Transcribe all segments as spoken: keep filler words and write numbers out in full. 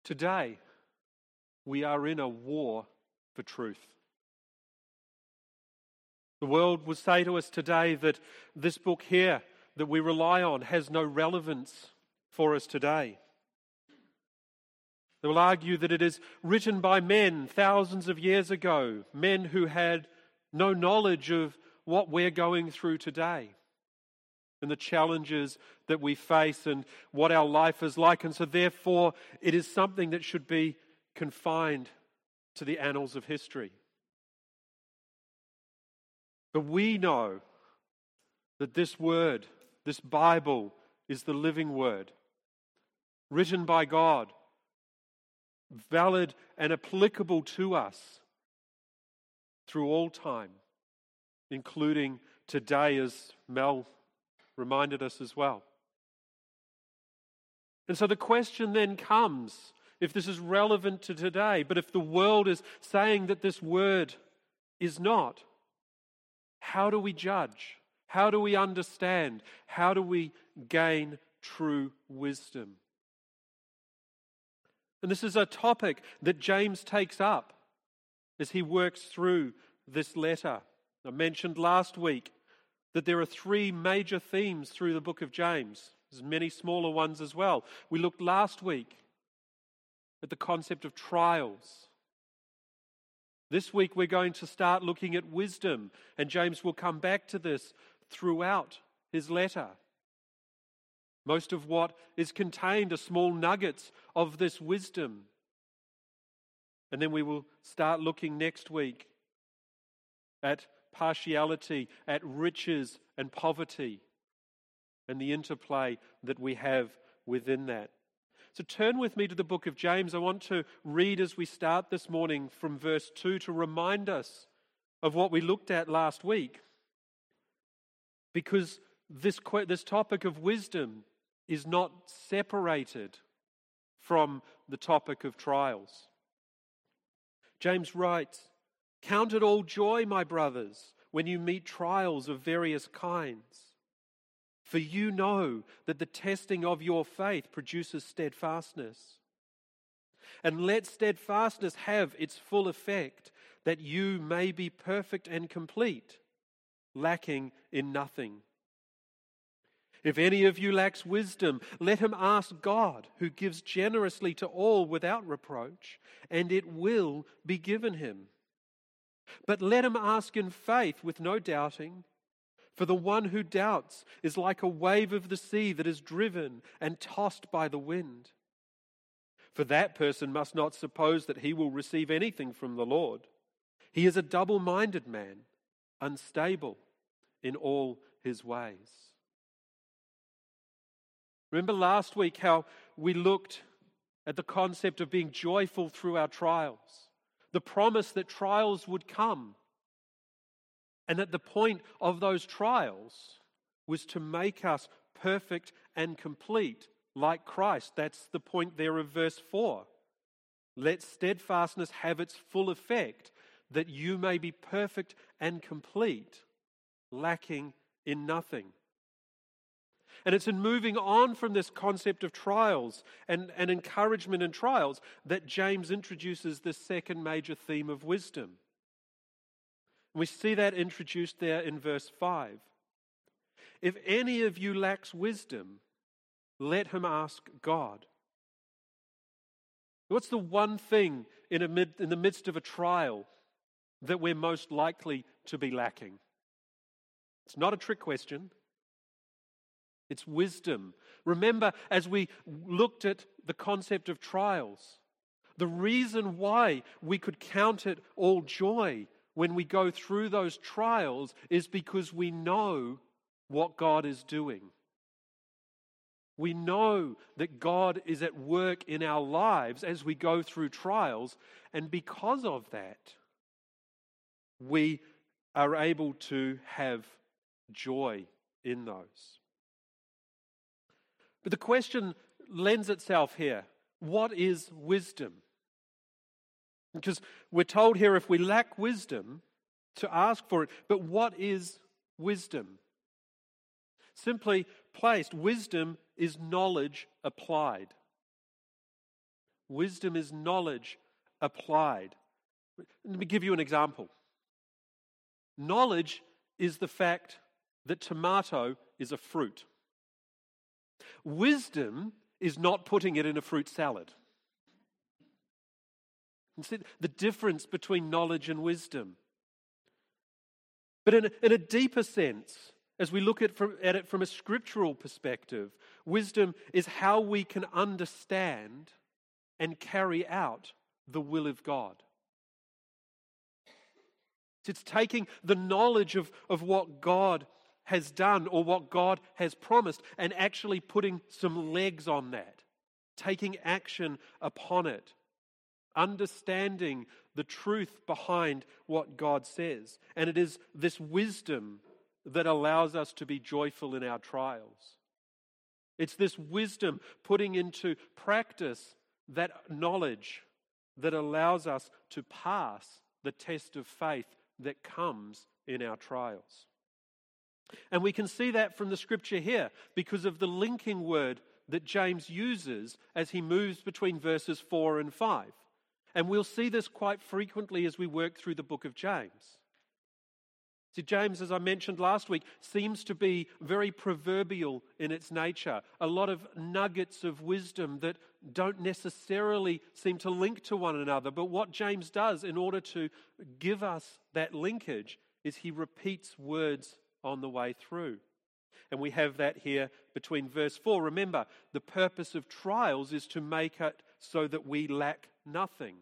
Today, we are in a war for truth. The world will say to us today that this book here that we rely on has no relevance for us today. They will argue that it is written by men thousands of years ago, men who had no knowledge of what we're going through today and the challenges that we face and what our life is like. And so therefore, it is something that should be confined to the annals of history. But we know that this word, this Bible, is the living word, written by God, valid and applicable to us through all time, including today, as Mel reminded us as well. And so the question then comes, if this is relevant to today, but if the world is saying that this word is not, how do we judge? How do we understand? How do we gain true wisdom? And this is a topic that James takes up as he works through this letter. I mentioned last week that there are three major themes through the book of James. There's many smaller ones as well. We looked last week at the concept of trials. This week we're going to start looking at wisdom, and James will come back to this throughout his letter. Most of what is contained are small nuggets of this wisdom. And then we will start looking next week at partiality, at riches and poverty, and the interplay that we have within that. So turn with me to the book of James. I want to read as we start this morning from verse two to remind us of what we looked at last week. Because this, this topic of wisdom is not separated from the topic of trials. James writes, "Count it all joy, my brothers, when you meet trials of various kinds. For you know that the testing of your faith produces steadfastness. And let steadfastness have its full effect, that you may be perfect and complete, lacking in nothing. If any of you lacks wisdom, let him ask God, who gives generously to all without reproach, and it will be given him. But let him ask in faith with no doubting. For the one who doubts is like a wave of the sea that is driven and tossed by the wind. For that person must not suppose that he will receive anything from the Lord. He is a double-minded man, unstable in all his ways." Remember last week how we looked at the concept of being joyful through our trials, the promise that trials would come, and that the point of those trials was to make us perfect and complete like Christ. That's the point there of verse four. Let steadfastness have its full effect, that you may be perfect and complete, lacking in nothing. And it's in moving on from this concept of trials and, and encouragement in trials that James introduces the second major theme of wisdom. We see that introduced there in verse five. If any of you lacks wisdom, let him ask God. What's the one thing in, a mid, in the midst of a trial that we're most likely to be lacking? It's not a trick question. It's wisdom. Remember, as we looked at the concept of trials, the reason why we could count it all joy when we go through those trials is because we know what God is doing. We know that God is at work in our lives as we go through trials, and because of that, we are able to have joy in those. But the question lends itself here. What is wisdom? Because we're told here if we lack wisdom, to ask for it. But what is wisdom? Simply placed, wisdom is knowledge applied. Wisdom is knowledge applied. Let me give you an example. Knowledge is the fact that tomato is a fruit. Wisdom is not putting it in a fruit salad. And see the difference between knowledge and wisdom. But in a, in a deeper sense, as we look at, from, at it from a scriptural perspective, wisdom is how we can understand and carry out the will of God. It's taking the knowledge of, of what God has done or what God has promised and actually putting some legs on that, taking action upon it, understanding the truth behind what God says. And it is this wisdom that allows us to be joyful in our trials. It's this wisdom putting into practice that knowledge that allows us to pass the test of faith that comes in our trials. And we can see that from the scripture here because of the linking word that James uses as he moves between verses four and five. And we'll see this quite frequently as we work through the book of James. See, James, as I mentioned last week, seems to be very proverbial in its nature. A lot of nuggets of wisdom that don't necessarily seem to link to one another. But what James does in order to give us that linkage is he repeats words on the way through. And we have that here between verse four. Remember, the purpose of trials is to make it so that we lack nothing.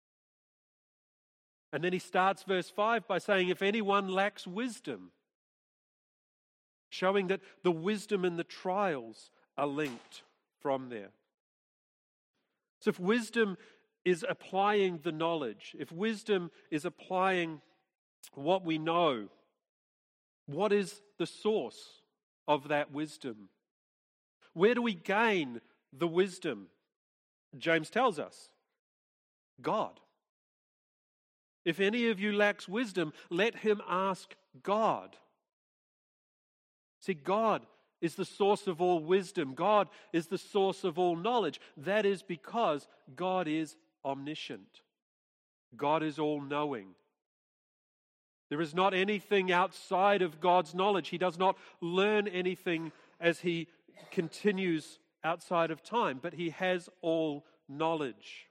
And then he starts verse five by saying, if anyone lacks wisdom, showing that the wisdom and the trials are linked from there. So if wisdom is applying the knowledge, if wisdom is applying what we know, what is the source of that wisdom? Where do we gain the wisdom? James tells us, God. If any of you lacks wisdom, let him ask God. See, God is the source of all wisdom. God is the source of all knowledge. That is because God is omniscient. God is all-knowing. There is not anything outside of God's knowledge. He does not learn anything as he continues outside of time, but he has all knowledge.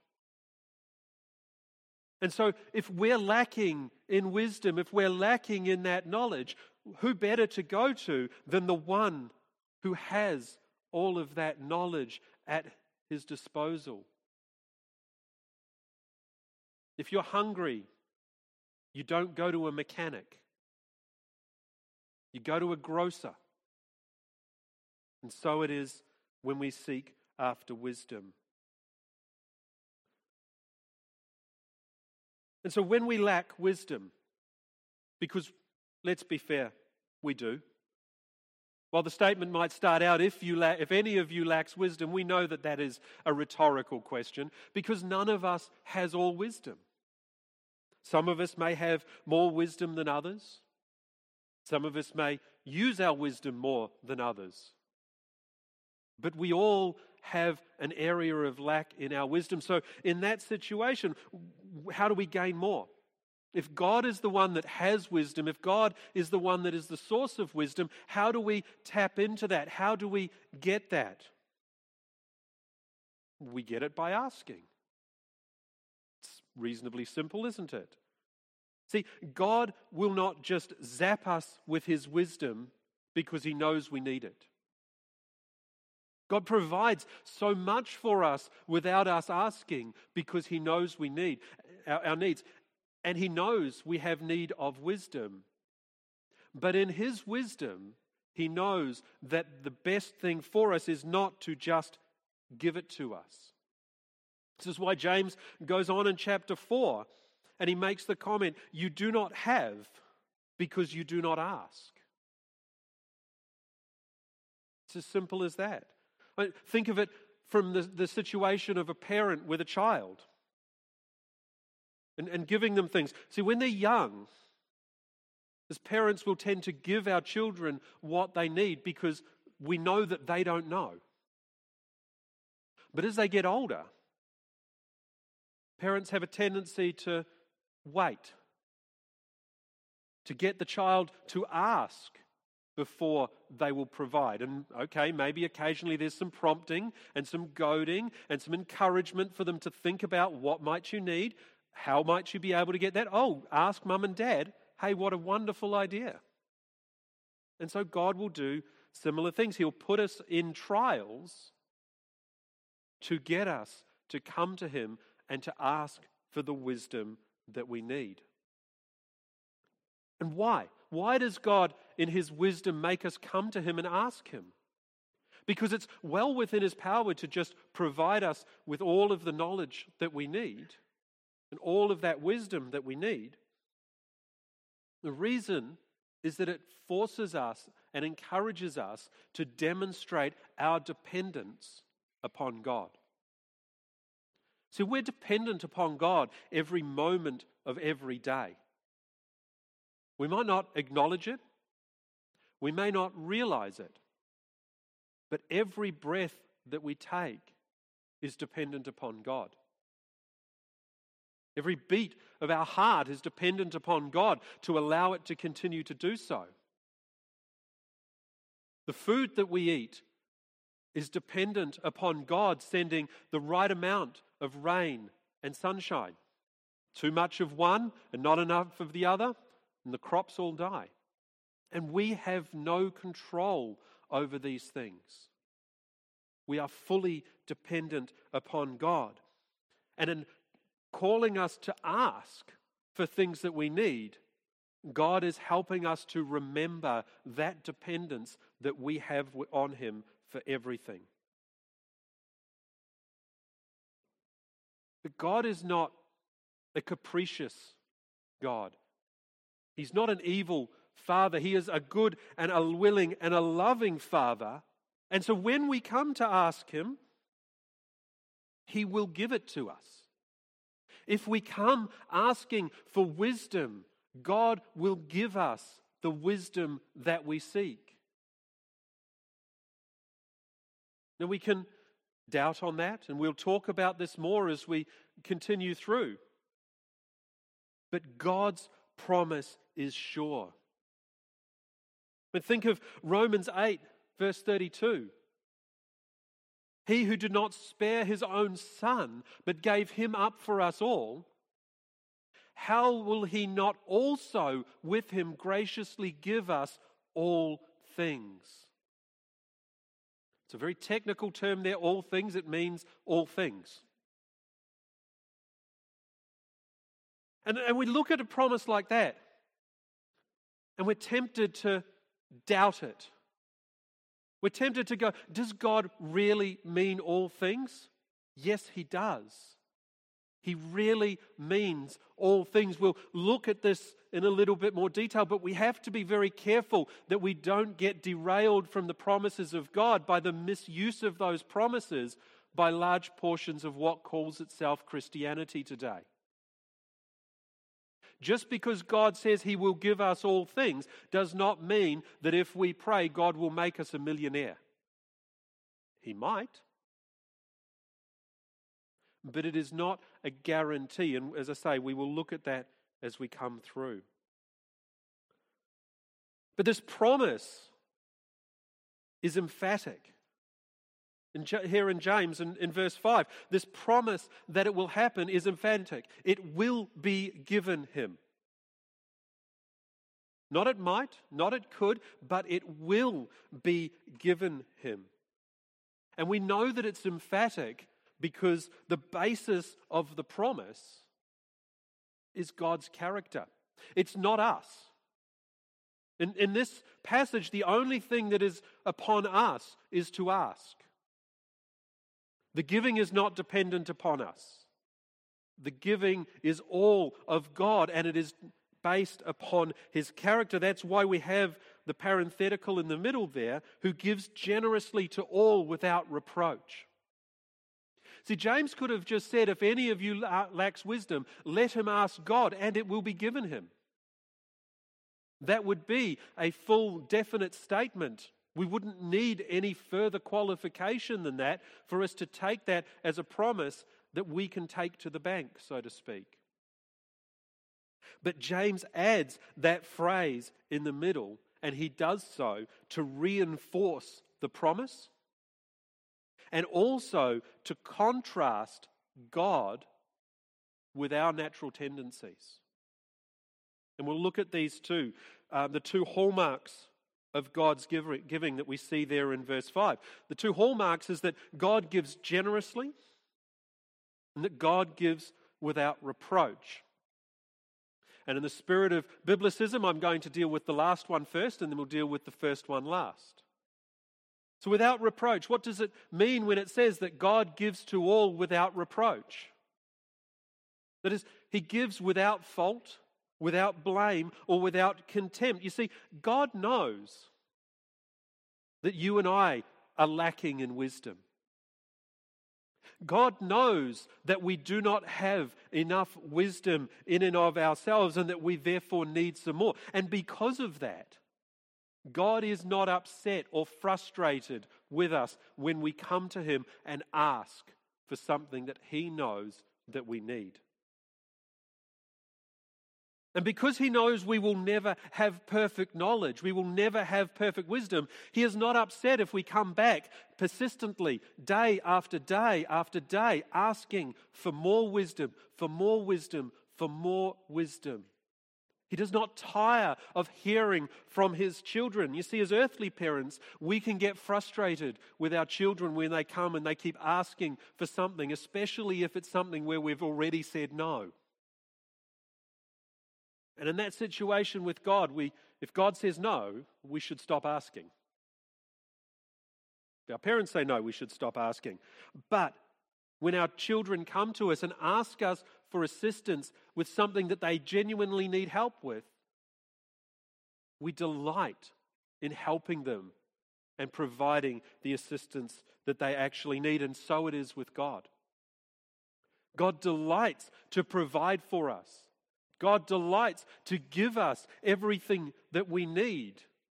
And so if we're lacking in wisdom, if we're lacking in that knowledge, who better to go to than the one who has all of that knowledge at his disposal? If you're hungry, you don't go to a mechanic. You go to a grocer. And so it is when we seek after wisdom. And so when we lack wisdom, because let's be fair, we do. While the statement might start out, if you la- if any of you lacks wisdom, we know that that is a rhetorical question because none of us has all wisdom. Some of us may have more wisdom than others. Some of us may use our wisdom more than others. But we all have an area of lack in our wisdom. So in that situation, how do we gain more? If God is the one that has wisdom, if God is the one that is the source of wisdom, how do we tap into that? How do we get that? We get it by asking. It's reasonably simple, isn't it? See, God will not just zap us with his wisdom because he knows we need it. God provides so much for us without us asking because he knows we need our, our needs. And he knows we have need of wisdom. But in his wisdom, he knows that the best thing for us is not to just give it to us. This is why James goes on in chapter four and he makes the comment, you do not have because you do not ask. It's as simple as that. Think of it from the, the situation of a parent with a child and, and giving them things. See, when they're young, as parents, we'll tend to give our children what they need because we know that they don't know. But as they get older, Parents have a tendency to wait, to get the child to ask before they will provide. And okay, maybe occasionally there's some prompting and some goading and some encouragement for them to think about what might you need, how might you be able to get that. Oh, ask mum and dad, hey, what a wonderful idea. And so God will do similar things. He'll put us in trials to get us to come to him and to ask for the wisdom that we need. And why? Why does God, in his wisdom, make us come to him and ask him? Because it's well within his power to just provide us with all of the knowledge that we need and all of that wisdom that we need. The reason is that it forces us and encourages us to demonstrate our dependence upon God. So we're dependent upon God every moment of every day. We might not acknowledge it. We may not realize it. But every breath that we take is dependent upon God. Every beat of our heart is dependent upon God to allow it to continue to do so. The food that we eat is dependent upon God sending the right amount of rain and sunshine. Too much of one and not enough of the other, and the crops all die. And we have no control over these things. We are fully dependent upon God. And in calling us to ask for things that we need, God is helping us to remember that dependence that we have on him for everything. But God is not a capricious God. He's not an evil Father. He is a good and a willing and a loving Father. And so when we come to ask him, he will give it to us. If we come asking for wisdom, God will give us the wisdom that we seek. Now we can doubt on that, and we'll talk about this more as we continue through. But God's promise is sure. But think of Romans eight, verse thirty-two. He who did not spare his own son, but gave him up for us all, how will he not also with him graciously give us all things? It's a very technical term there, all things. It means all things. And, and we look at a promise like that, and we're tempted to doubt it. We're tempted to go, does God really mean all things? Yes, he does. He really means all things. We'll look at this in a little bit more detail, but we have to be very careful that we don't get derailed from the promises of God by the misuse of those promises by large portions of what calls itself Christianity today. Just because God says he will give us all things does not mean that if we pray, God will make us a millionaire. He might. But it is not a guarantee. And as I say, we will look at that as we come through. But this promise is emphatic. In, here in James, in, in verse five, this promise that it will happen is emphatic. It will be given him. Not it might, not it could, but it will be given him. And we know that it's emphatic because the basis of the promise is God's character. It's not us. In, in this passage, the only thing that is upon us is to ask. The giving is not dependent upon us. The giving is all of God, and it is based upon his character. That's why we have the parenthetical in the middle there, who gives generously to all without reproach. See, James could have just said, if any of you lacks wisdom, let him ask God, and it will be given him. That would be a full, definite statement. We wouldn't need any further qualification than that for us to take that as a promise that we can take to the bank, so to speak. But James adds that phrase in the middle, and he does so to reinforce the promise and also to contrast God with our natural tendencies. And we'll look at these two, uh, the two hallmarks of God's giving that we see there in verse five. The two hallmarks is that God gives generously and that God gives without reproach. And in the spirit of biblicism, I'm going to deal with the last one first, and then we'll deal with the first one last. So without reproach, what does it mean when it says that God gives to all without reproach? That is, He gives without fault, without blame, or without contempt. You see, God knows that you and I are lacking in wisdom. God knows that we do not have enough wisdom in and of ourselves and that we therefore need some more. And because of that, God is not upset or frustrated with us when we come to Him and ask for something that He knows that we need. And because He knows we will never have perfect knowledge, we will never have perfect wisdom, He is not upset if we come back persistently, day after day after day, asking for more wisdom, for more wisdom, for more wisdom. He does not tire of hearing from His children. You see, as earthly parents, we can get frustrated with our children when they come and they keep asking for something, especially if it's something where we've already said no. And in that situation with God, we, if God says no, we should stop asking. If our parents say no, we should stop asking. But when our children come to us and ask us for assistance with something that they genuinely need help with, we delight in helping them and providing the assistance that they actually need. And so it is with God. God delights to provide for us. God delights to give us everything that we need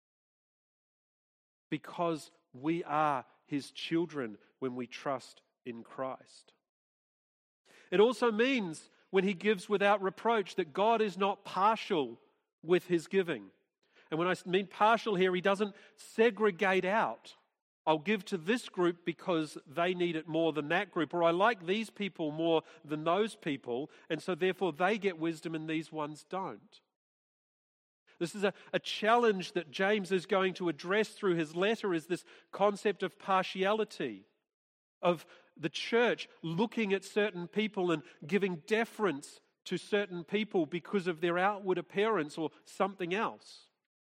because we are His children when we trust in Christ. It also means, when He gives without reproach, that God is not partial with His giving. And when I mean partial here, He doesn't segregate out. I'll give to this group because they need it more than that group, or I like these people more than those people, and so therefore they get wisdom and these ones don't. This is a, a challenge that James is going to address through his letter, is this concept of partiality, of the church looking at certain people and giving deference to certain people because of their outward appearance or something else.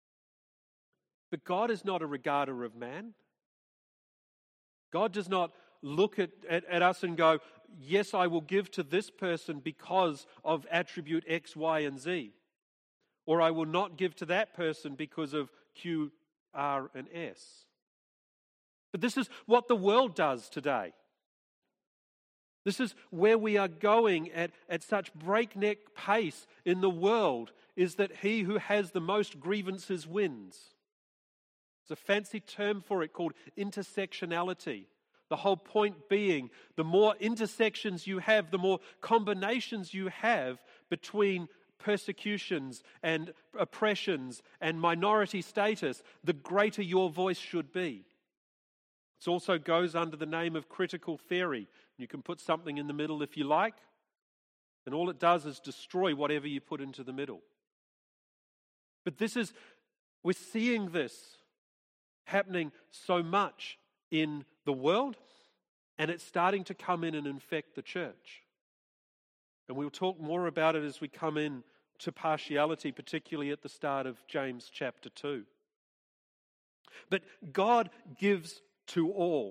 But God is not a regarder of man. God does not look at, at, at us and go, yes, I will give to this person because of attribute X, Y, and Z. Or I will not give to that person because of Q, R, and S. But this is what the world does today. This is where we are going at, at such breakneck pace in the world, is that he who has the most grievances wins. There's a fancy term for it called intersectionality. The whole point being, the more intersections you have, the more combinations you have between persecutions and oppressions and minority status, the greater your voice should be. It also goes under the name of critical theory. You can put something in the middle if you like, and all it does is destroy whatever you put into the middle. But this is, we're seeing this happening so much in the world, and it's starting to come in and infect the church. And we'll talk more about it as we come in to partiality, particularly at the start of James chapter two. But God gives to all,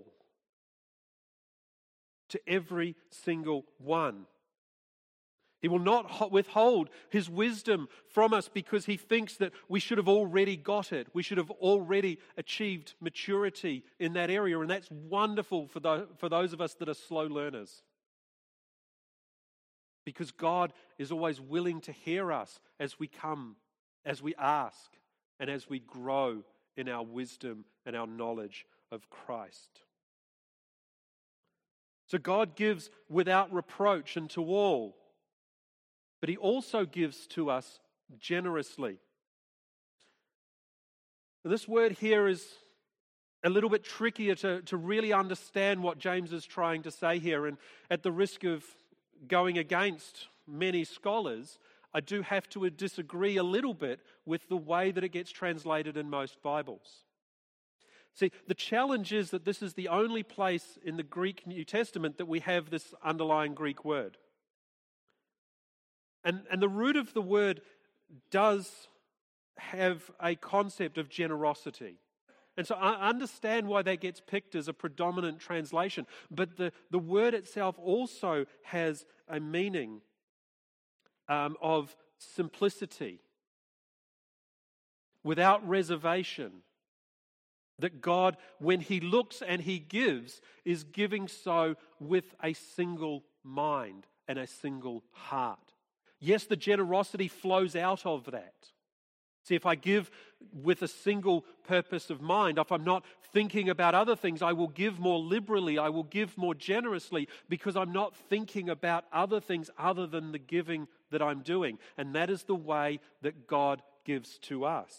to every single one. He will not withhold His wisdom from us because He thinks that we should have already got it. We should have already achieved maturity in that area. And that's wonderful for the, for those of us that are slow learners. Because God is always willing to hear us as we come, as we ask, and as we grow in our wisdom and our knowledge of Christ. So God gives without reproach and to all, but he also gives to us generously. And this word here is a little bit trickier to, to really understand what James is trying to say here. And at the risk of going against many scholars, I do have to disagree a little bit with the way that it gets translated in most Bibles. See, the challenge is that this is the only place in the Greek New Testament that we have this underlying Greek word. And, and the root of the word does have a concept of generosity. And so I understand why that gets picked as a predominant translation. But the, the word itself also has a meaning um, of simplicity, without reservation. That God, when he looks and he gives, is giving so with a single mind and a single heart. Yes, the generosity flows out of that. See, if I give with a single purpose of mind, if I'm not thinking about other things, I will give more liberally, I will give more generously, because I'm not thinking about other things other than the giving that I'm doing. And that is the way that God gives to us.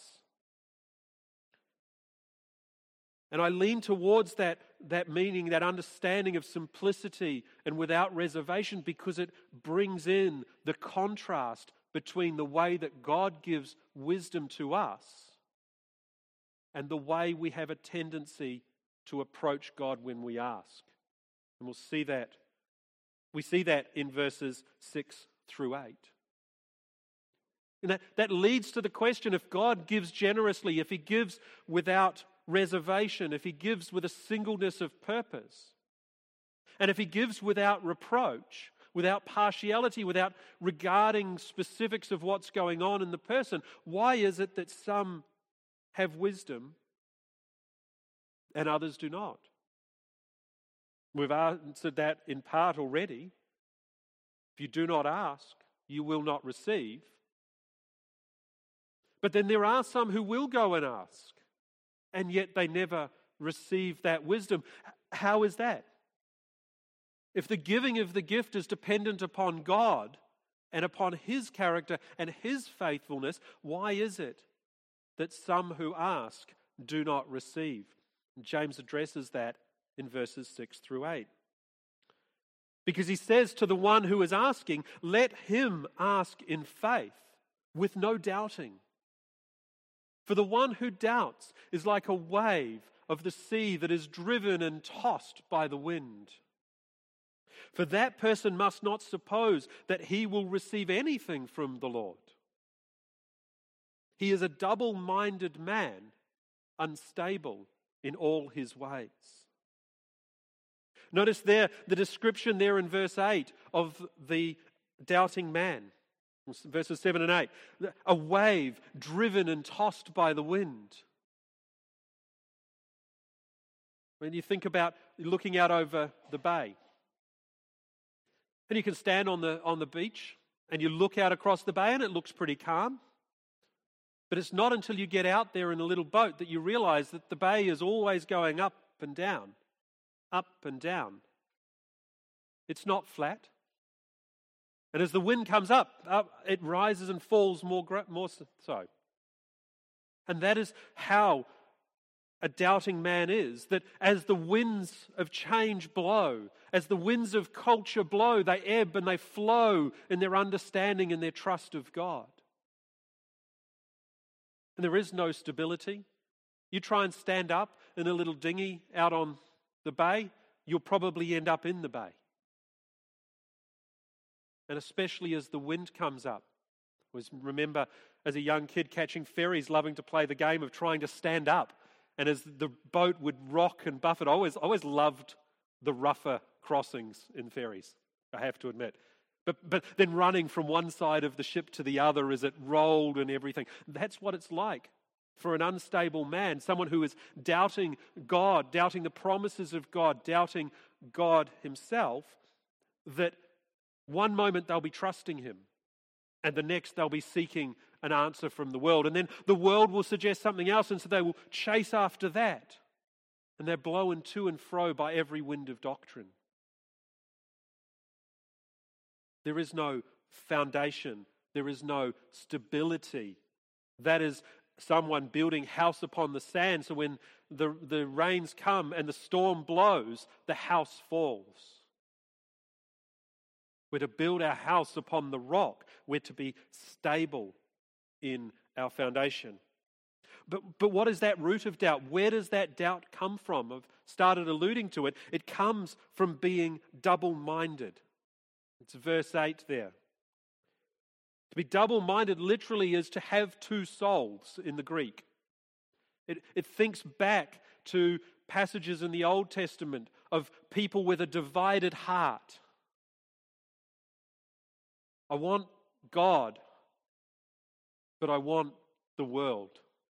And I lean towards that, that meaning, that understanding of simplicity and without reservation, because it brings in the contrast between the way that God gives wisdom to us and the way we have a tendency to approach God when we ask. And we'll see that. We see that in verses six through eight. And that, that leads to the question, if God gives generously, if he gives without reservation, if he gives with a singleness of purpose, and if he gives without reproach, without partiality, without regarding specifics of what's going on in the person, why is it that some have wisdom and others do not? We've answered that in part already. If you do not ask, you will not receive. But then there are some who will go and ask, and yet they never receive that wisdom. How is that? If the giving of the gift is dependent upon God and upon his character and his faithfulness, why is it that some who ask do not receive? And James addresses that in verses six through eight. Because he says to the one who is asking, let him ask in faith with no doubting. For the one who doubts is like a wave of the sea that is driven and tossed by the wind. For that person must not suppose that he will receive anything from the Lord. He is a double-minded man, unstable in all his ways. Notice there the description there in verse eight of the doubting man. Verses seven and eight. A wave driven and tossed by the wind. When you think about looking out over the bay, and you can stand on the, on the beach and you look out across the bay and it looks pretty calm. But it's not until you get out there in a little boat that you realize that the bay is always going up and down, up and down. It's not flat. And as the wind comes up, up it rises and falls more, more so. And that is how a doubting man is, that as the winds of change blow, as the winds of culture blow, they ebb and they flow in their understanding and their trust of God. And there is no stability. You try and stand up in a little dinghy out on the bay, you'll probably end up in the bay. And especially as the wind comes up. I was remember as a young kid catching ferries, loving to play the game of trying to stand up. And as the boat would rock and buffet, I always, always loved the rougher crossings in ferries, I have to admit. But, but then running from one side of the ship to the other as it rolled and everything. That's what it's like for an unstable man, someone who is doubting God, doubting the promises of God, doubting God himself, that one moment they'll be trusting him, and the next they'll be seeking an answer from the world. And then the world will suggest something else, and so they will chase after that. And they're blown to and fro by every wind of doctrine. There is no foundation. There is no stability. That is someone building house upon the sand, so when the, the rains come and the storm blows, the house falls. We're to build our house upon the rock. We're to be stable in our foundation. But, but what is that root of doubt? Where does that doubt come from? I've started alluding to it. It comes from being double-minded. It's verse eight there. To be double-minded literally is to have two souls in the Greek. It, it thinks back to passages in the Old Testament of people with a divided heart. I want God, but I want the world.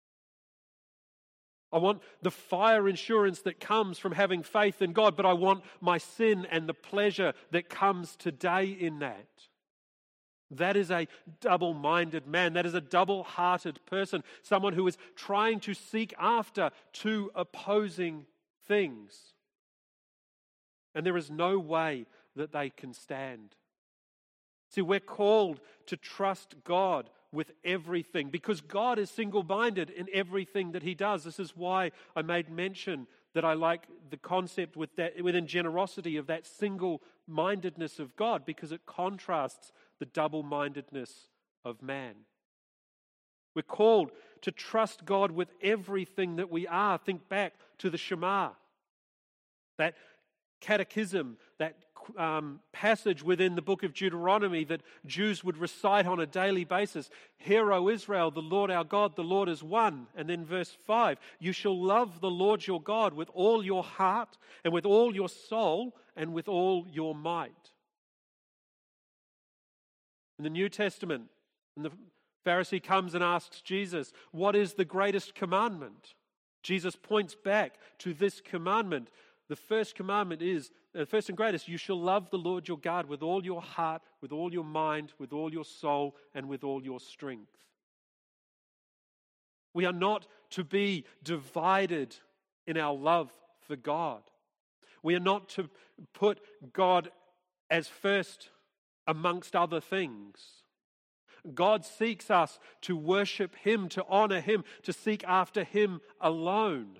I want the fire insurance that comes from having faith in God, but I want my sin and the pleasure that comes today in that. That is a double-minded man. That is a double-hearted person. Someone who is trying to seek after two opposing things. And there is no way that they can stand. See, we're called to trust God with everything because God is single-minded in everything that He does. This is why I made mention that I like the concept with that, within generosity of that single-mindedness of God, because it contrasts the double-mindedness of man. We're called to trust God with everything that we are. Think back to the Shema, that catechism, that um, passage within the book of Deuteronomy that Jews would recite on a daily basis. Hear, O Israel, the Lord our God, the Lord is one. And then verse five, you shall love the Lord your God with all your heart and with all your soul and with all your might. In the New Testament, and the Pharisee comes and asks Jesus, what is the greatest commandment? Jesus points back to this commandment. The first commandment is, the first and greatest, you shall love the Lord your God with all your heart, with all your mind, with all your soul, and with all your strength. We are not to be divided in our love for God. We are not to put God as first amongst other things. God seeks us to worship Him, to honor Him, to seek after Him alone.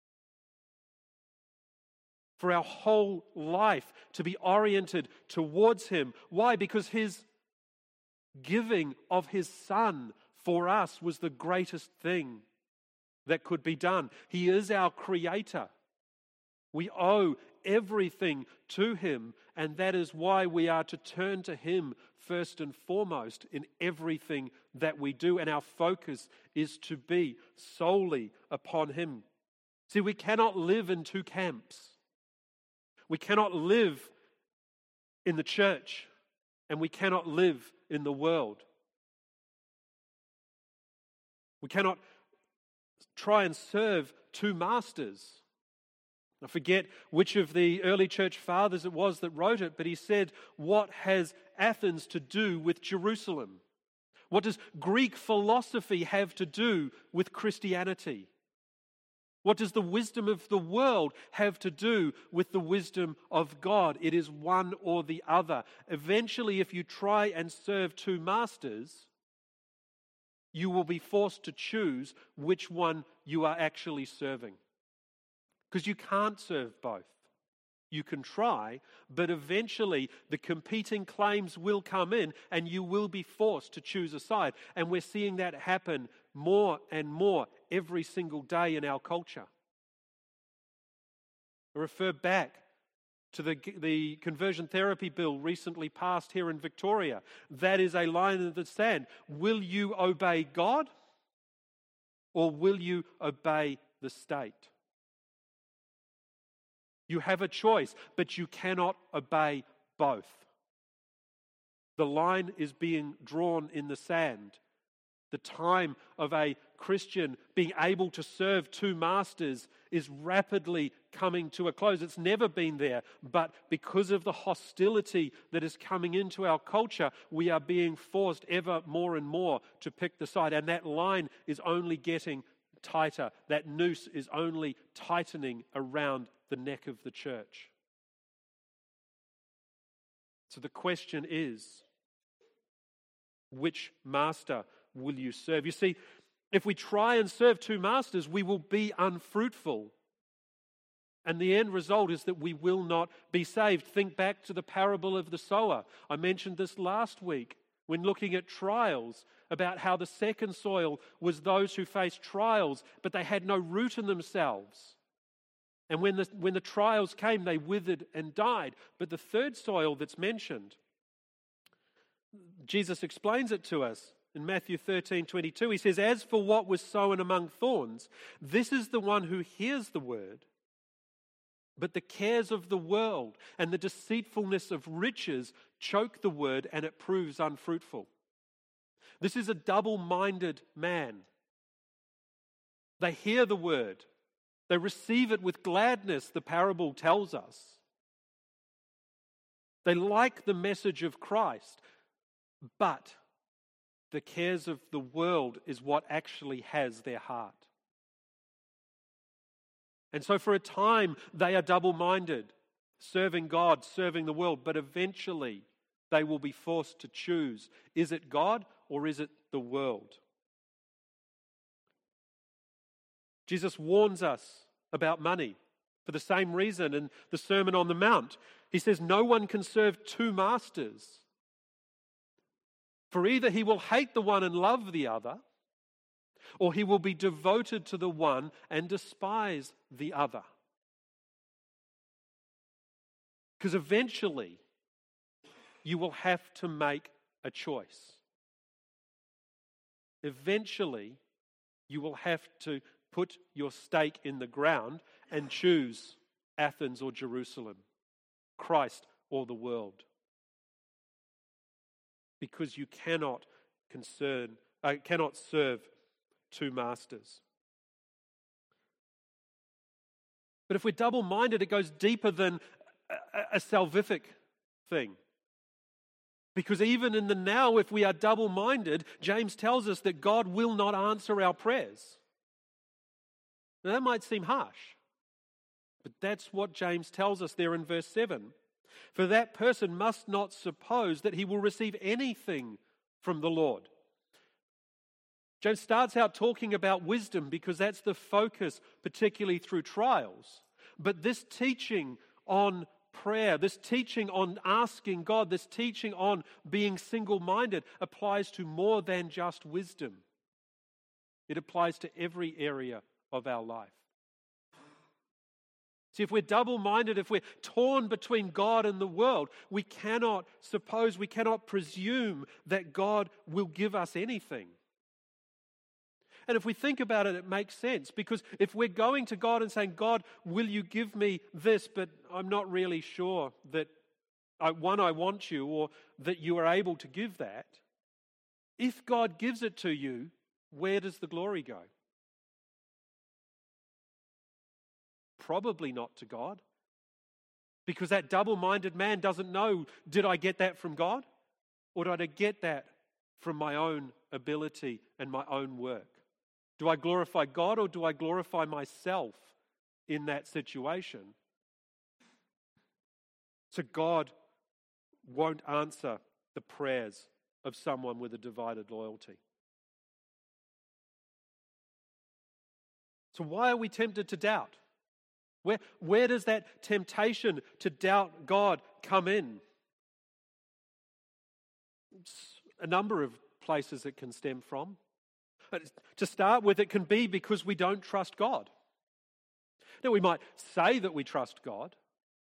For our whole life to be oriented towards Him. Why? Because His giving of His Son for us was the greatest thing that could be done. He is our Creator. We owe everything to Him, and that is why we are to turn to Him first and foremost in everything that we do, and our focus is to be solely upon Him. See, we cannot live in two camps. We cannot live in the church, and we cannot live in the world. We cannot try and serve two masters. I forget which of the early church fathers it was that wrote it, but he said, what has Athens to do with Jerusalem? What does Greek philosophy have to do with Christianity? What does the wisdom of the world have to do with the wisdom of God? It is one or the other. Eventually, if you try and serve two masters, you will be forced to choose which one you are actually serving. Because you can't serve both. You can try, but eventually the competing claims will come in and you will be forced to choose a side. And we're seeing that happen more and more every single day in our culture. I refer back to the, the conversion therapy bill recently passed here in Victoria. That is a line in the sand. Will you obey God or will you obey the state? You have a choice, but you cannot obey both. The line is being drawn in the sand. The time of a Christian being able to serve two masters is rapidly coming to a close. It's never been there, but because of the hostility that is coming into our culture, we are being forced ever more and more to pick the side, and that line is only getting tighter. That noose is only tightening around the neck of the church. So the question is, which master will you serve? You see, if we try and serve two masters, we will be unfruitful. And the end result is that we will not be saved. Think back to the parable of the sower. I mentioned this last week when looking at trials, about how the second soil was those who faced trials, but they had no root in themselves. And when the, when the trials came, they withered and died. But the third soil that's mentioned, Jesus explains it to us in Matthew thirteen twenty-two. He says, "As for what was sown among thorns, this is the one who hears the word, but the cares of the world and the deceitfulness of riches choke the word, and it proves unfruitful." This is a double-minded man. They hear the word. They receive it with gladness, the parable tells us. They like the message of Christ, but the cares of the world is what actually has their heart. And so for a time, they are double-minded, serving God, serving the world, but eventually they will be forced to choose. Is it God or is it the world? Jesus warns us about money for the same reason in the Sermon on the Mount. He says, no one can serve two masters. For either he will hate the one and love the other, or he will be devoted to the one and despise the other. Because eventually, you will have to make a choice. Eventually, you will have to put your stake in the ground and choose Athens or Jerusalem, Christ or the world. Because you cannot concern, uh, cannot serve two masters. But if we're double-minded, it goes deeper than a, a salvific thing. Because even in the now, if we are double-minded, James tells us that God will not answer our prayers. Now that might seem harsh, but that's what James tells us there in verse seven. For that person must not suppose that he will receive anything from the Lord. James starts out talking about wisdom because that's the focus, particularly through trials. But this teaching on prayer, this teaching on asking God, this teaching on being single-minded applies to more than just wisdom. It applies to every area of our life. See, if we're double-minded, if we're torn between God and the world, we cannot suppose, we cannot presume that God will give us anything. And if we think about it, it makes sense, because if we're going to God and saying, God, will you give me this, but I'm not really sure that, I, one, I want you, or that you are able to give that, if God gives it to you, where does the glory go? Probably not to God, because that double-minded man doesn't know, did I get that from God, or did I get that from my own ability and my own work? Do I glorify God or do I glorify myself in that situation? So God won't answer the prayers of someone with a divided loyalty. So why are we tempted to doubt? Where, where does that temptation to doubt God come in? It's a number of places it can stem from. To start with, it can be because we don't trust God. Now, we might say that we trust God,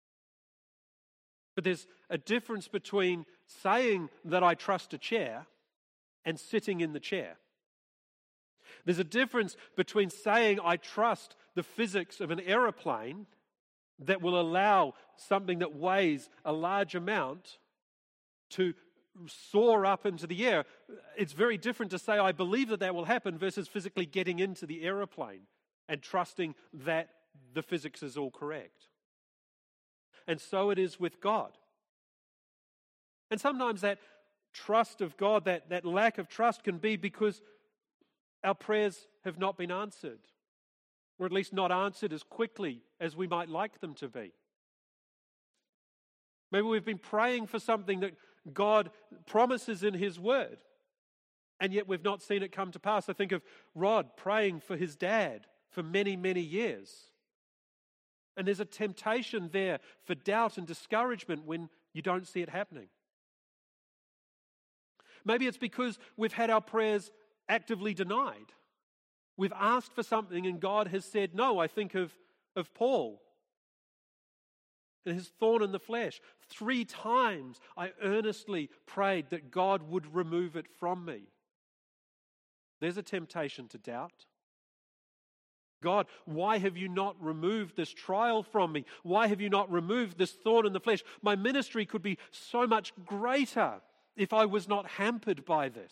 but there's a difference between saying that I trust a chair and sitting in the chair. There's a difference between saying I trust the physics of an aeroplane that will allow something that weighs a large amount to soar up into the air. It's very different to say I believe that that will happen versus physically getting into the aeroplane and trusting that the physics is all correct. And so it is with God. And sometimes that trust of God, that, that lack of trust can be because our prayers have not been answered, or at least not answered as quickly as we might like them to be. Maybe we've been praying for something that God promises in His Word, and yet we've not seen it come to pass. I think of Rod praying for his dad for many, many years. And there's a temptation there for doubt and discouragement when you don't see it happening. Maybe it's because we've had our prayers actively denied. We've asked for something and God has said no. I think of, of Paul and his thorn in the flesh. Three times I earnestly prayed that God would remove it from me. There's a temptation to doubt. God, why have you not removed this trial from me? Why have you not removed this thorn in the flesh? My ministry could be so much greater if I was not hampered by this.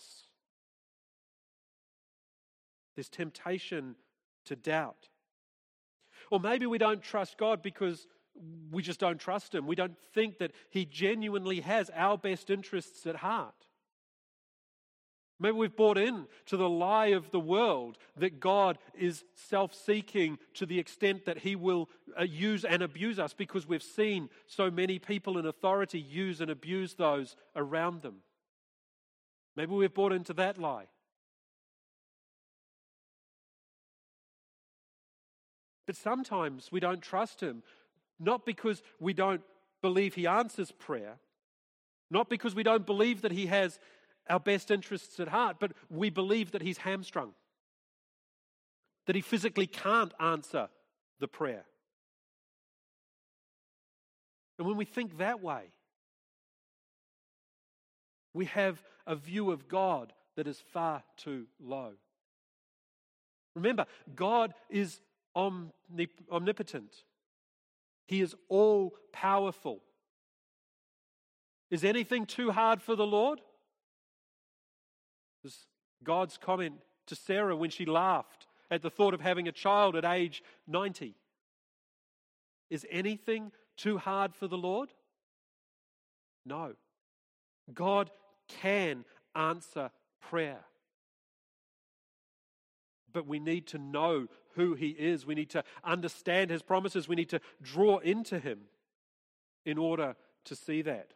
There's temptation to doubt. Or maybe we don't trust God because we just don't trust Him. We don't think that He genuinely has our best interests at heart. Maybe we've bought in to the lie of the world that God is self-seeking to the extent that He will uh, use and abuse us because we've seen so many people in authority use and abuse those around them. Maybe we've bought into that lie. But sometimes we don't trust Him, not because we don't believe He answers prayer, not because we don't believe that He has our best interests at heart, but we believe that He's hamstrung, that He physically can't answer the prayer. And when we think that way, we have a view of God that is far too low. Remember, God is omnip- omnipotent. He is all-powerful. Is anything too hard for the Lord? God's comment to Sarah when she laughed at the thought of having a child at age ninety. Is anything too hard for the Lord? No. God can answer prayer. But we need to know who He is. We need to understand His promises. We need to draw into Him in order to see that.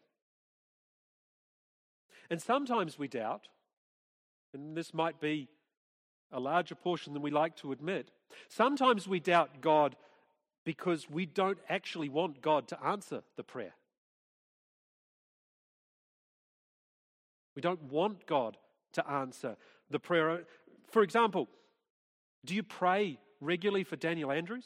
And sometimes we doubt. And this might be a larger portion than we like to admit. Sometimes we doubt God because we don't actually want God to answer the prayer. We don't want God to answer the prayer. For example, do you pray regularly for Daniel Andrews,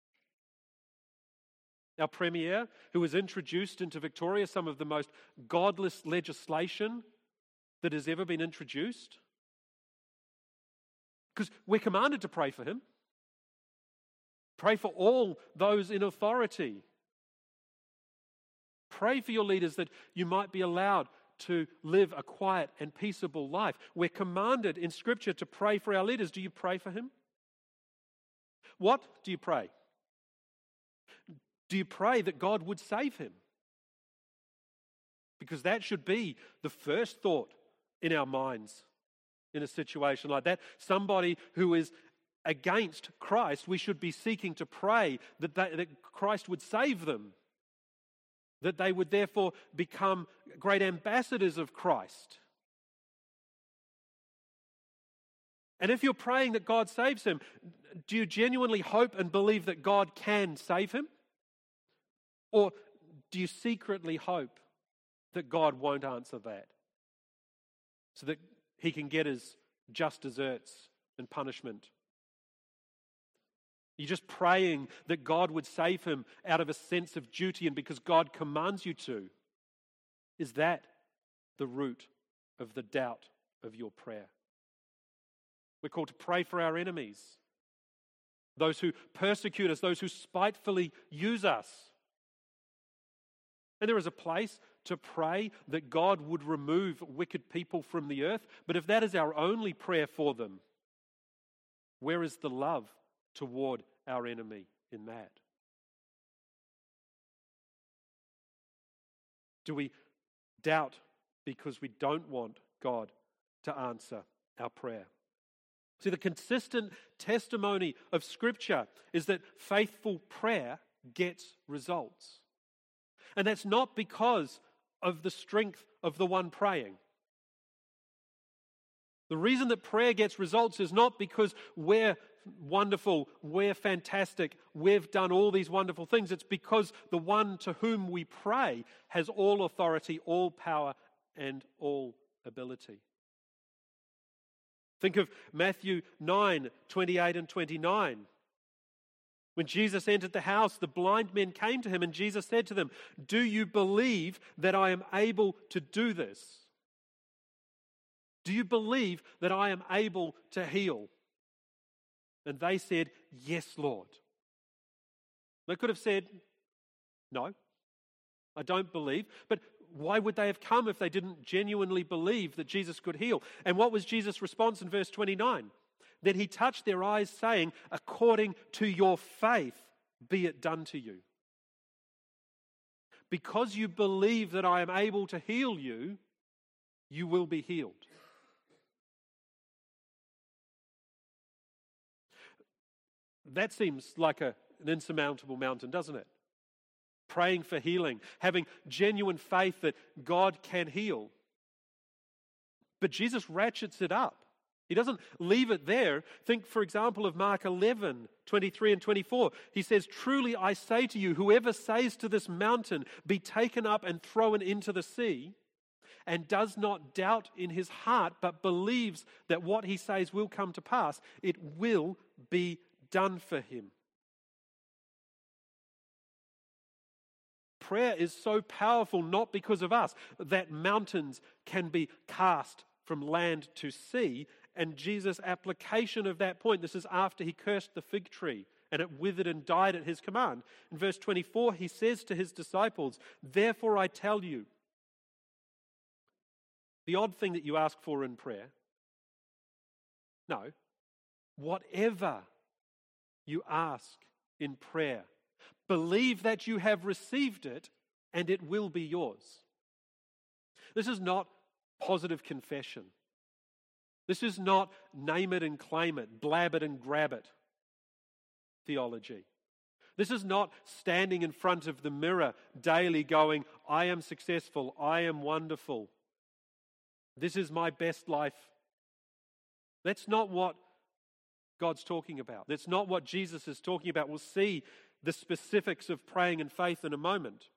our Premier, who has introduced into Victoria some of the most godless legislation that has ever been introduced? Because we're commanded to pray for him. Pray for all those in authority. Pray for your leaders that you might be allowed to live a quiet and peaceable life. We're commanded in Scripture to pray for our leaders. Do you pray for him? What do you pray? Do you pray that God would save him? Because that should be the first thought in our minds in a situation like that. Somebody who is against Christ, we should be seeking to pray that, they, that Christ would save them, that they would therefore become great ambassadors of Christ. And if you're praying that God saves him, do you genuinely hope and believe that God can save him? Or do you secretly hope that God won't answer that, so that he can get his just deserts and punishment? You're just praying that God would save him out of a sense of duty and because God commands you to. Is that the root of the doubt of your prayer? We're called to pray for our enemies, those who persecute us, those who spitefully use us. And there is a place to pray that God would remove wicked people from the earth. But if that is our only prayer for them, where is the love toward our enemy in that? Do we doubt because we don't want God to answer our prayer? See, the consistent testimony of Scripture is that faithful prayer gets results. And that's not because of the strength of the one praying. The reason that prayer gets results is not because we're wonderful, we're fantastic, we've done all these wonderful things. It's because the one to whom we pray has all authority, all power, and all ability. Think of Matthew nine, twenty-eight and twenty-nine. When Jesus entered the house, the blind men came to him, and Jesus said to them, "Do you believe that I am able to do this? Do you believe that I am able to heal?" And they said, "Yes, Lord." They could have said, "No, I don't believe." But why would they have come if they didn't genuinely believe that Jesus could heal? And what was Jesus' response in verse twenty-nine? Then he touched their eyes, saying, "According to your faith, be it done to you." Because you believe that I am able to heal you, you will be healed. That seems like a, an insurmountable mountain, doesn't it? Praying for healing, having genuine faith that God can heal. But Jesus ratchets it up. He doesn't leave it there. Think, for example, of Mark eleven, twenty-three and twenty-four. He says, "Truly I say to you, whoever says to this mountain, be taken up and thrown into the sea, and does not doubt in his heart, but believes that what he says will come to pass, it will be done for him." Prayer is so powerful not because of us that mountains can be cast from land to sea. And Jesus' application of that point, this is after he cursed the fig tree and it withered and died at his command. In verse twenty-four, he says to his disciples, "Therefore I tell you," the odd thing that you ask for in prayer, no, whatever you ask in prayer, believe that you have received it and it will be yours. This is not positive confession. This is not name it and claim it, blab it and grab it theology. This is not standing in front of the mirror daily going, "I am successful, I am wonderful, this is my best life." That's not what God's talking about. That's not what Jesus is talking about. We'll see the specifics of praying in faith in a moment.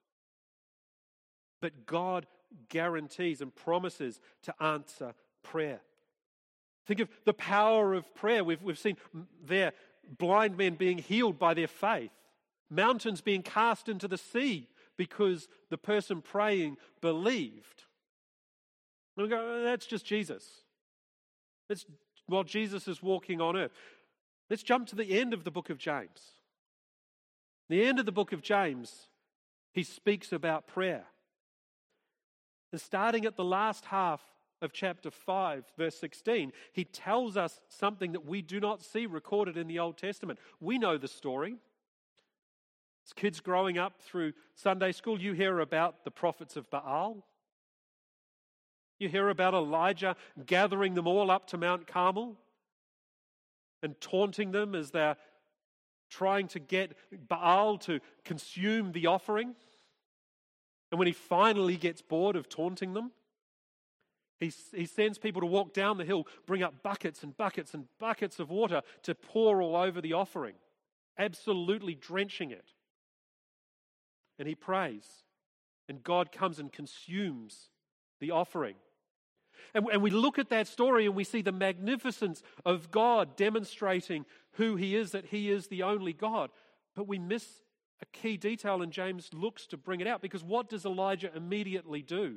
But God guarantees and promises to answer prayer. Think of the power of prayer. We've, we've seen there blind men being healed by their faith, mountains being cast into the sea because the person praying believed. And we go, that's just Jesus. That's while Jesus is walking on earth. Let's jump to the end of the book of James. The end of the book of James, he speaks about prayer. And starting at the last half of chapter five, verse sixteen, he tells us something that we do not see recorded in the Old Testament. We know the story. As kids growing up through Sunday school, you hear about the prophets of Baal. You hear about Elijah gathering them all up to Mount Carmel and taunting them as they're trying to get Baal to consume the offering. And when he finally gets bored of taunting them, he, he sends people to walk down the hill, bring up buckets and buckets and buckets of water to pour all over the offering, absolutely drenching it. And he prays, and God comes and consumes the offering. And, and we look at that story and we see the magnificence of God demonstrating who he is, that he is the only God. But we miss a key detail, and James looks to bring it out, because what does Elijah immediately do?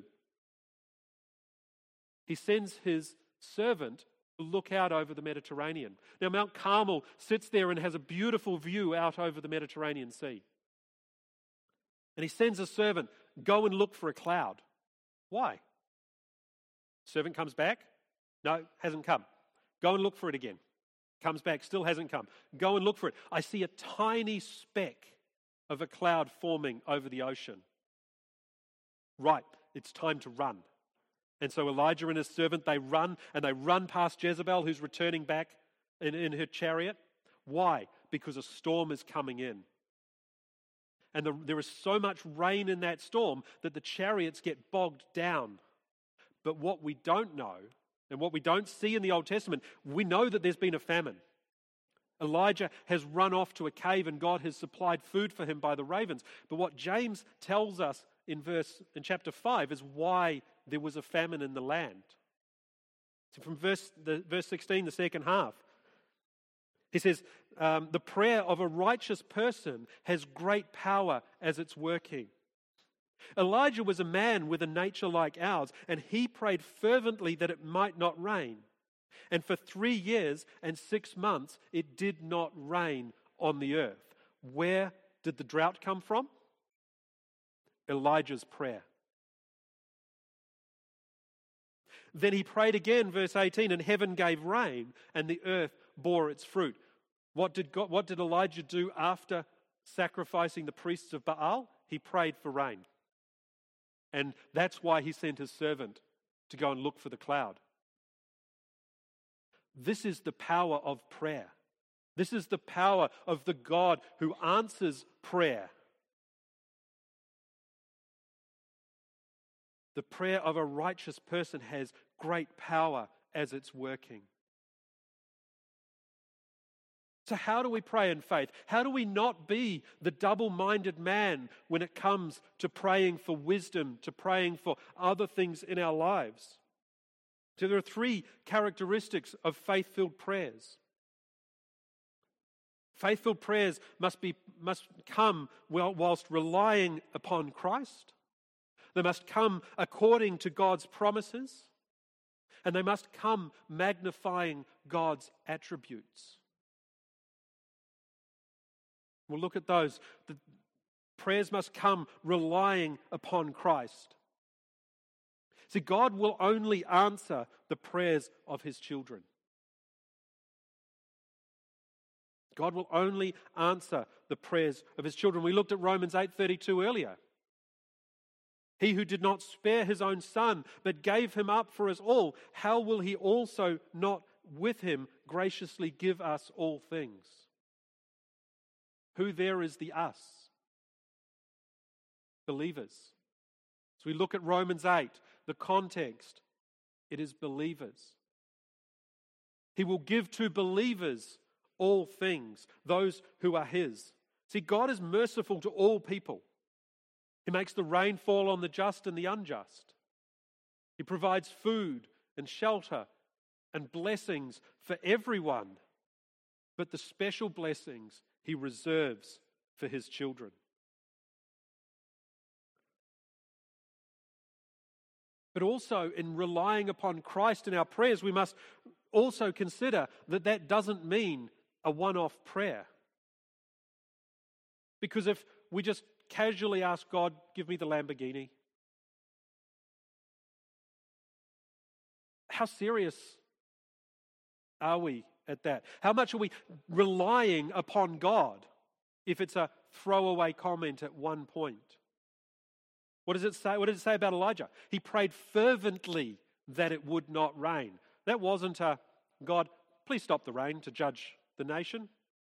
He sends his servant to look out over the Mediterranean. Now, Mount Carmel sits there and has a beautiful view out over the Mediterranean Sea. And he sends a servant, go and look for a cloud. Why? Servant comes back. No, hasn't come. Go and look for it again. Comes back, still hasn't come. Go and look for it. I see a tiny speck of a cloud forming over the ocean. Right, it's time to run. And so Elijah and his servant, they run, and they run past Jezebel, who's returning back in, in her chariot. Why? Because a storm is coming in. And the, there is so much rain in that storm that the chariots get bogged down. But what we don't know, and what we don't see in the Old Testament, we know that there's been a famine. Elijah has run off to a cave and God has supplied food for him by the ravens. But what James tells us in verse in chapter five is why there was a famine in the land. So from verse the, verse sixteen, the second half, he says, um, the prayer of a righteous person has great power as it's working. Elijah was a man with a nature like ours, and he prayed fervently that it might not rain. And for three years and six months, it did not rain on the earth. Where did the drought come from? Elijah's prayer. Then he prayed again, verse eighteen, and heaven gave rain, and the earth bore its fruit. What did God, what did Elijah do after sacrificing the priests of Baal? He prayed for rain. And that's why he sent his servant to go and look for the cloud. This is the power of prayer. This is the power of the God who answers prayer. The prayer of a righteous person has great power as it's working. So how do we pray in faith? How do we not be the double-minded man when it comes to praying for wisdom, to praying for other things in our lives? So there are three characteristics of faith-filled prayers. Faith-filled prayers must be must come whilst relying upon Christ. They must come according to God's promises. And they must come magnifying God's attributes. We'll look at those. The prayers must come relying upon Christ. See, God will only answer the prayers of his children. God will only answer the prayers of his children. We looked at Romans eight thirty-two earlier. He who did not spare his own son, but gave him up for us all, how will he also not with him graciously give us all things? Who there is the us? Believers. So we look at Romans eight, the context. It is believers. He will give to believers all things, those who are his. See, God is merciful to all people. He makes the rain fall on the just and the unjust. He provides food and shelter and blessings for everyone. But the special blessings he reserves for his children. But also in relying upon Christ in our prayers, we must also consider that that doesn't mean a one-off prayer. Because if we just casually ask God, give me the Lamborghini, how serious are we at that? How much are we relying upon God if it's a throwaway comment at one point? What does it say? What does it say about Elijah? He prayed fervently that it would not rain. That wasn't a, God, please stop the rain to judge the nation.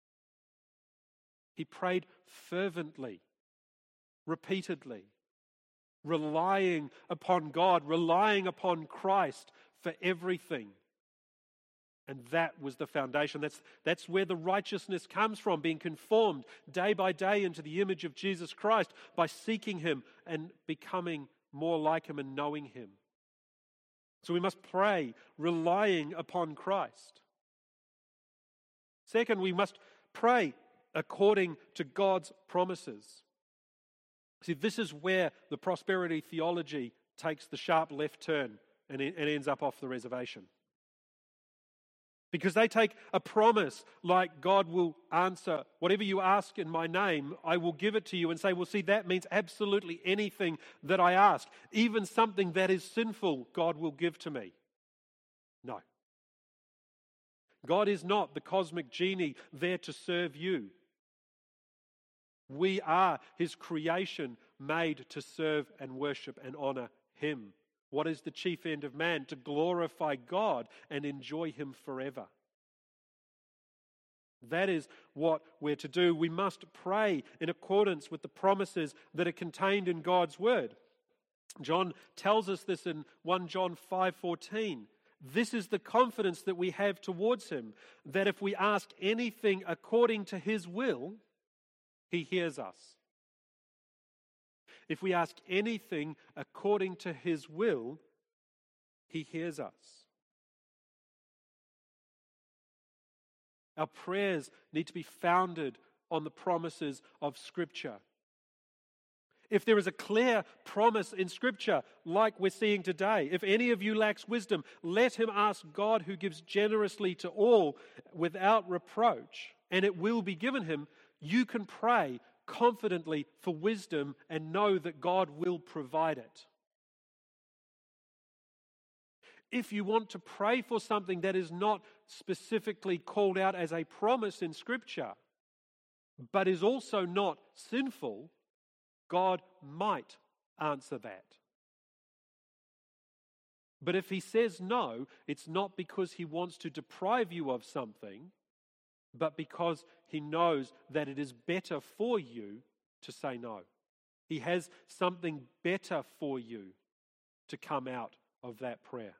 He prayed fervently, repeatedly, relying upon God, relying upon Christ for everything. And that was the foundation. That's, that's where the righteousness comes from, being conformed day by day into the image of Jesus Christ by seeking him and becoming more like him and knowing him. So we must pray relying upon Christ. Second, we must pray according to God's promises. See, this is where the prosperity theology takes the sharp left turn and, and ends up off the reservation. Because they take a promise like God will answer whatever you ask in my name, I will give it to you, and say, well, see, that means absolutely anything that I ask. Even something that is sinful, God will give to me. No. God is not the cosmic genie there to serve you. We are his creation made to serve and worship and honor him. What is the chief end of man? To glorify God and enjoy him forever. That is what we're to do. We must pray in accordance with the promises that are contained in God's word. John tells us this in First John five fourteen. This is the confidence that we have towards him, that if we ask anything according to his will, he hears us. If we ask anything according to his will, he hears us. Our prayers need to be founded on the promises of Scripture. If there is a clear promise in Scripture, like we're seeing today, if any of you lacks wisdom, let him ask God, who gives generously to all without reproach, and it will be given him. You can pray confidently for wisdom and know that God will provide it. If you want to pray for something that is not specifically called out as a promise in Scripture, but is also not sinful, God might answer that. But if he says no, it's not because he wants to deprive you of something, but because he knows that it is better for you to say no. He has something better for you to come out of that prayer.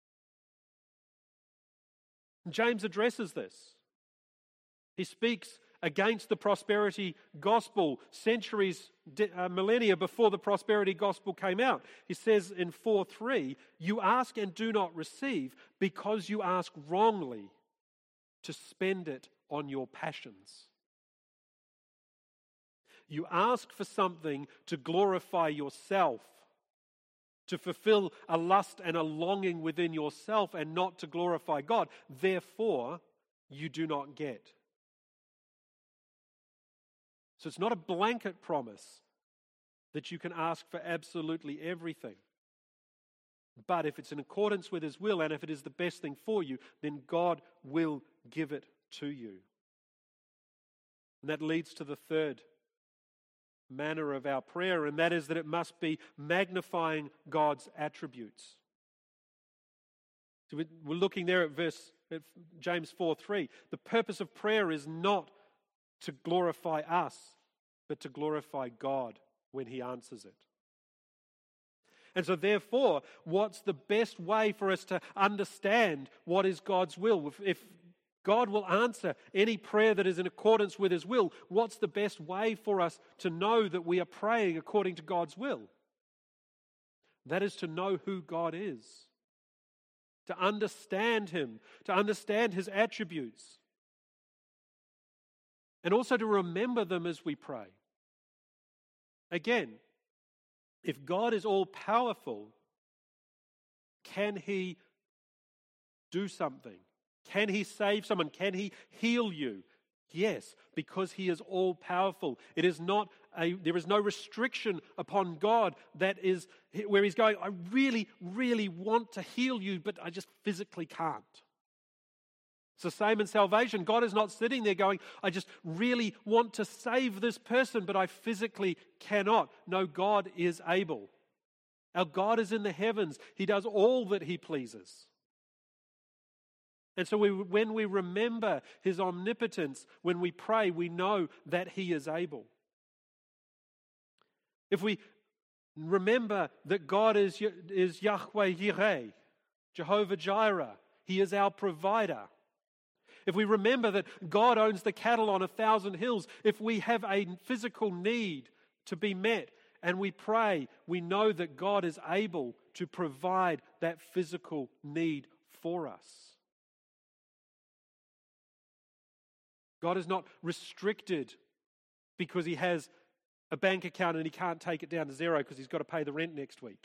James addresses this. He speaks against the prosperity gospel centuries, uh, millennia before the prosperity gospel came out. He says in four three, you ask and do not receive because you ask wrongly to spend it on your passions. You ask for something to glorify yourself, to fulfill a lust and a longing within yourself and not to glorify God. Therefore, you do not get. So it's not a blanket promise that you can ask for absolutely everything. But if it's in accordance with his will and if it is the best thing for you, then God will give it to you. And that leads to the third manner of our prayer, and that is that it must be magnifying God's attributes. So we're looking there at verse at James four three. The purpose of prayer is not to glorify us, but to glorify God when he answers it. And so therefore, what's the best way for us to understand what is God's will? If, if God will answer any prayer that is in accordance with his will, what's the best way for us to know that we are praying according to God's will? That is to know who God is, to understand him, to understand his attributes, and also to remember them as we pray. Again, if God is all-powerful, can he do something? Can he save someone? Can he heal you? Yes, because he is all-powerful. It is not a, there is no restriction upon God that is where he's going, I really, really want to heal you, but I just physically can't. It's the same in salvation. God is not sitting there going, I just really want to save this person, but I physically cannot. No, God is able. Our God is in the heavens. He does all that he pleases. And so we, when we remember his omnipotence, when we pray, we know that he is able. If we remember that God is, is Yahweh Yireh, Jehovah Jireh, he is our provider. If we remember that God owns the cattle on a thousand hills, if we have a physical need to be met and we pray, we know that God is able to provide that physical need for us. God is not restricted because he has a bank account and he can't take it down to zero because he's got to pay the rent next week.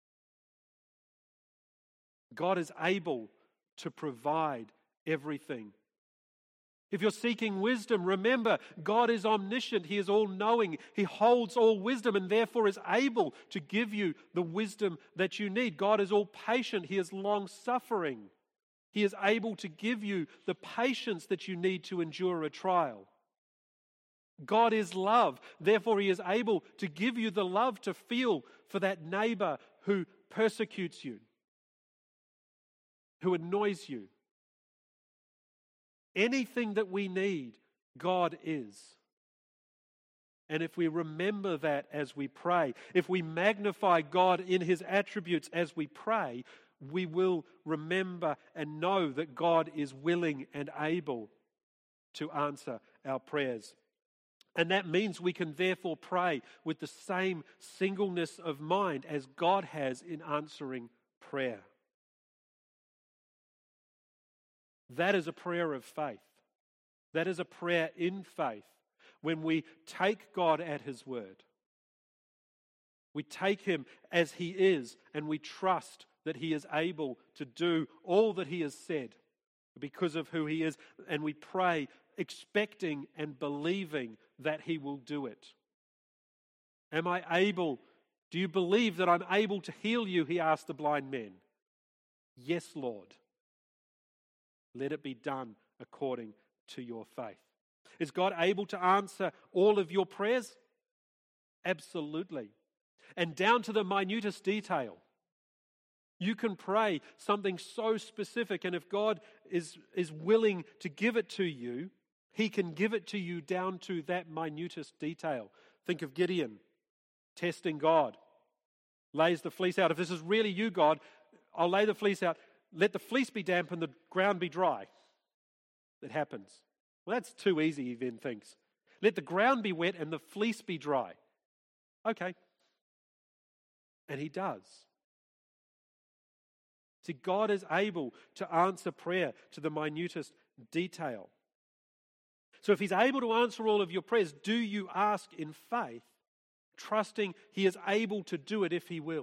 God is able to provide everything. If you're seeking wisdom, remember, God is omniscient. He is all-knowing. He holds all wisdom and therefore is able to give you the wisdom that you need. God is all-patient. He is long-suffering. He is able to give you the patience that you need to endure a trial. God is love. Therefore, he is able to give you the love to feel for that neighbor who persecutes you, who annoys you. anything that we need, God is. And if we remember that as we pray, if we magnify God in His attributes as we pray, we will remember and know that God is willing and able to answer our prayers. And that means we can therefore pray with the same singleness of mind as God has in answering prayer. That is a prayer of faith. That is a prayer in faith. When we take God at His word, we take Him as He is, and we trust that He is able to do all that He has said because of who He is, and we pray expecting and believing that He will do it. Am I able? Do you believe that I'm able to heal you? He asked the blind men. Yes, Lord. Let it be done according to your faith. Is God able to answer all of your prayers? Absolutely. And down to the minutest detail. You can pray something so specific, and if God is, is willing to give it to you, He can give it to you down to that minutest detail. Think of Gideon testing God. Lays the fleece out. If this is really you, God, I'll lay the fleece out. Let the fleece be damp and the ground be dry. It happens. Well, that's too easy, he then thinks. Let the ground be wet and the fleece be dry. Okay. And He does. See, God is able to answer prayer to the minutest detail. So if He's able to answer all of your prayers, do you ask in faith, trusting He is able to do it if He wills?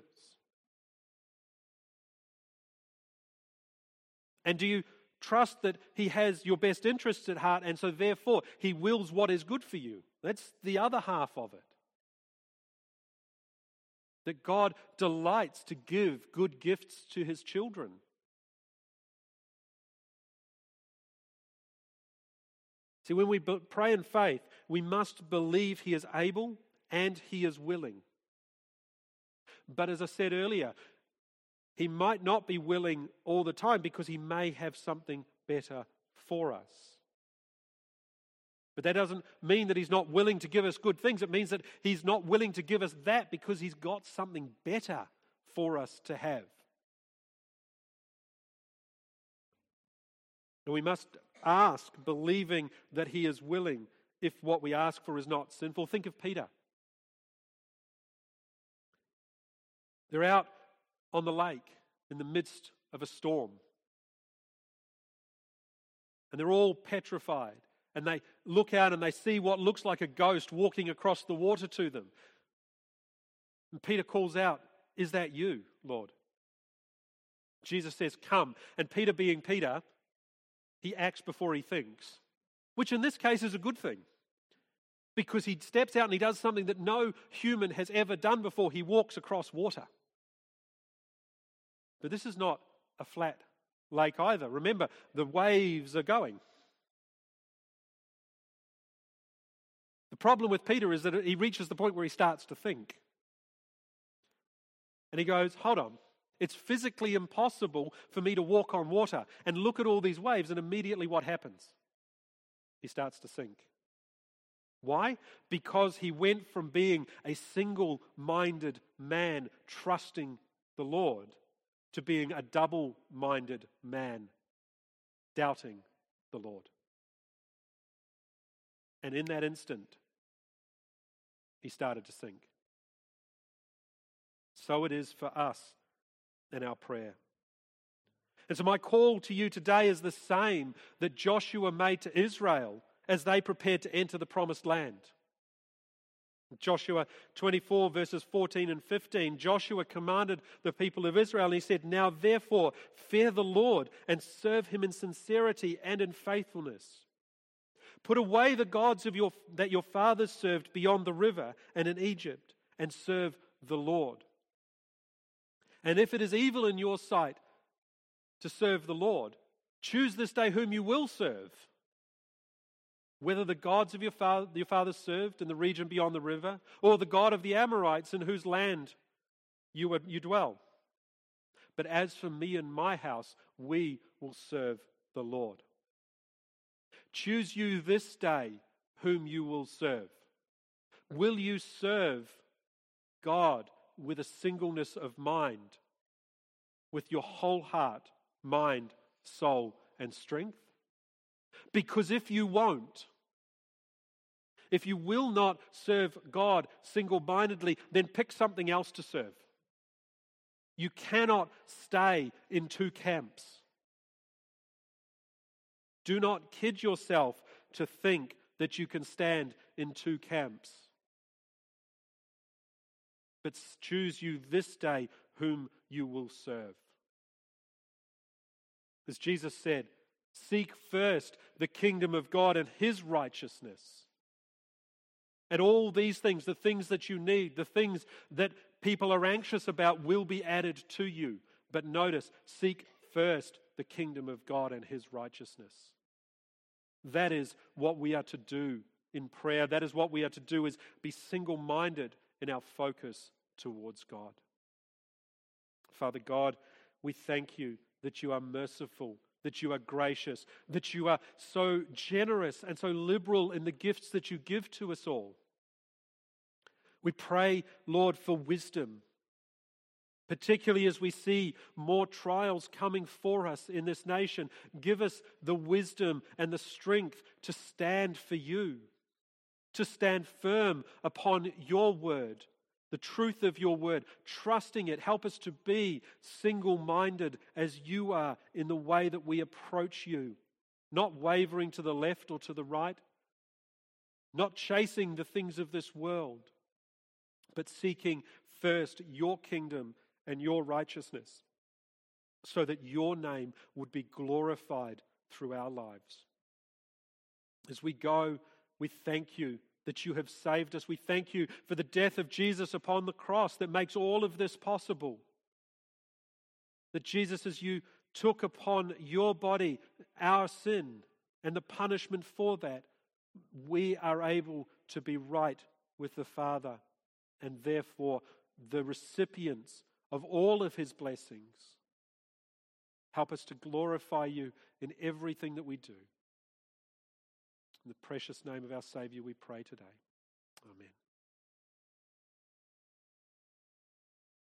And do you trust that He has your best interests at heart, and so therefore He wills what is good for you? That's the other half of it. That God delights to give good gifts to His children. See, when we pray in faith, we must believe He is able and He is willing. But as I said earlier, He might not be willing all the time because He may have something better for us. But that doesn't mean that He's not willing to give us good things. It means that He's not willing to give us that because He's got something better for us to have. And we must ask, believing that He is willing, if what we ask for is not sinful. Think of Peter. They're out on the lake in the midst of a storm. And they're all petrified. And they look out and they see what looks like a ghost walking across the water to them. And Peter calls out, "Is that you, Lord?" Jesus says, "Come." And Peter, being Peter, he acts before he thinks, which in this case is a good thing. Because he steps out and he does something that no human has ever done before. He walks across water. But this is not a flat lake either. Remember, the waves are going. The problem with Peter is that he reaches the point where he starts to think. And he goes, hold on, it's physically impossible for me to walk on water. And look at all these waves, and immediately what happens? He starts to sink. Why? Because he went from being a single-minded man trusting the Lord to being a double-minded man doubting the Lord. And in that instant, he started to sink. So it is for us in our prayer. And so my call to you today is the same that Joshua made to Israel as they prepared to enter the promised land. Joshua twenty-four verses fourteen and fifteen, Joshua commanded the people of Israel, and he said, "Now therefore fear the Lord and serve him in sincerity and in faithfulness. Put away the gods of your, that your fathers served beyond the river and in Egypt, and serve the Lord. And if it is evil in your sight to serve the Lord, choose this day whom you will serve, whether the gods of your, father, your fathers served in the region beyond the river, or the God of the Amorites in whose land you, are, you dwell. But as for me and my house, we will serve the Lord." Choose you this day whom you will serve. Will you serve God with a singleness of mind, with your whole heart, mind, soul, and strength? Because if you won't, if you will not serve God single-mindedly, then pick something else to serve. You cannot stay in two camps. Do not kid yourself to think that you can stand in two camps. But choose you this day whom you will serve. As Jesus said, seek first the kingdom of God and His righteousness. And all these things, the things that you need, the things that people are anxious about, will be added to you. But notice, seek first the kingdom of God and His righteousness. That is what we are to do in prayer. That is what we are to do, is be single-minded in our focus towards God. Father God, we thank you that you are merciful, that you are gracious, that you are so generous and so liberal in the gifts that you give to us all. We pray, Lord, for wisdom, particularly as we see more trials coming for us in this nation. Give us the wisdom and the strength to stand for you, to stand firm upon your word, the truth of your word, trusting it. Help us to be single-minded as you are in the way that we approach you, not wavering to the left or to the right, not chasing the things of this world, but seeking first your kingdom and your righteousness, so that your name would be glorified through our lives. As we go, we thank you that you have saved us. We thank you for the death of Jesus upon the cross that makes all of this possible. That Jesus, as you took upon your body our sin and the punishment for that, we are able to be right with the Father, and therefore the recipients of all of his blessings. Help us to glorify you in everything that we do. In the precious name of our Saviour we pray today. Amen.